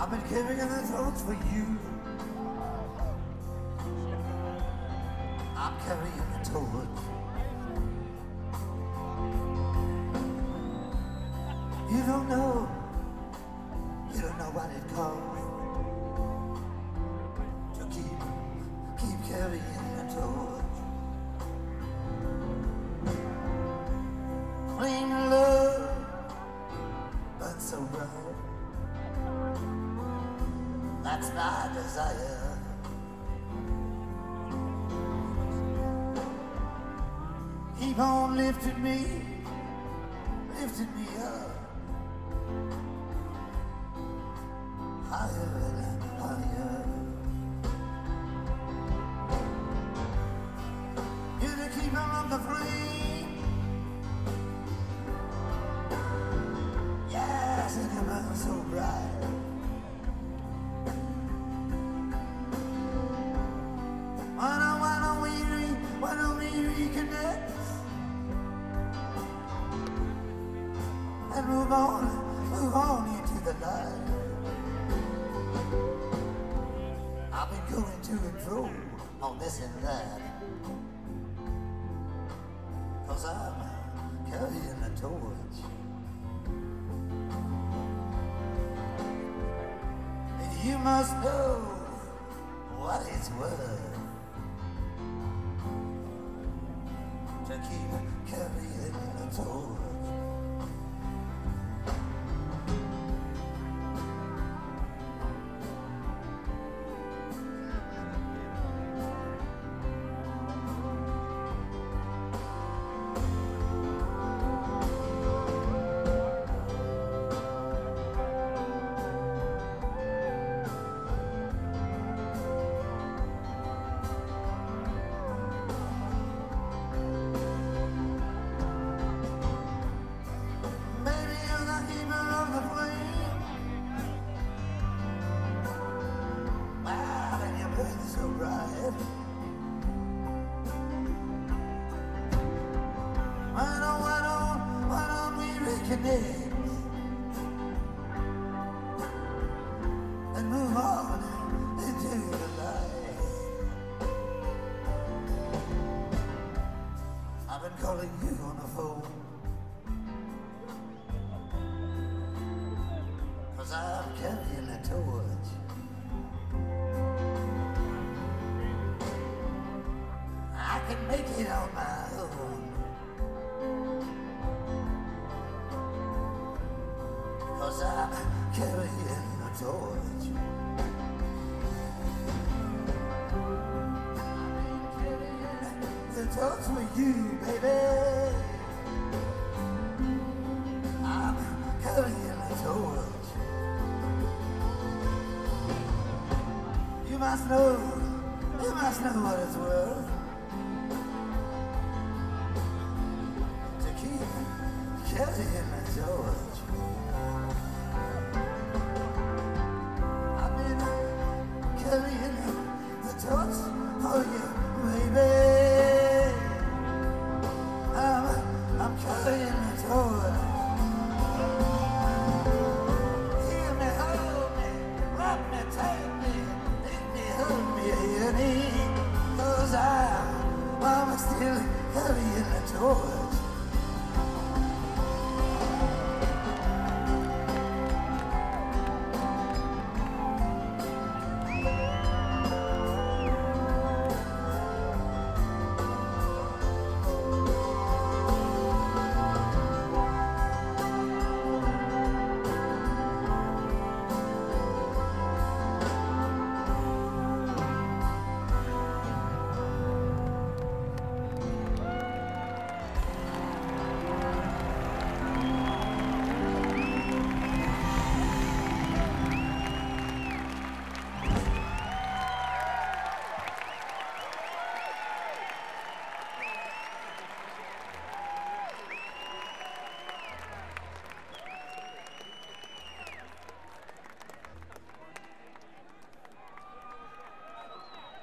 I've been carrying the torch for you. I'm carrying the torch. You don't know what it costs to keep carrying the torch. Clean love, but so bright. That's my desire. Keep on lifting me up. Higher and higher. You're the keeper of the flame. Yes, and you burn so bright. Why don't we reconnect and move on into the light? I've been going to and fro on this and that, 'cause I'm carrying the torch. And you must know what it's worth to keep carrying the torch. So bright. Why don't we reconnect and move on into the light? I've been calling you on the phone, 'cause I'm carrying a torch. I can make it on my own, 'cause I'm carrying a torch. I'm carrying the torch for you, baby. I'm carrying a torch. You must know what it's worth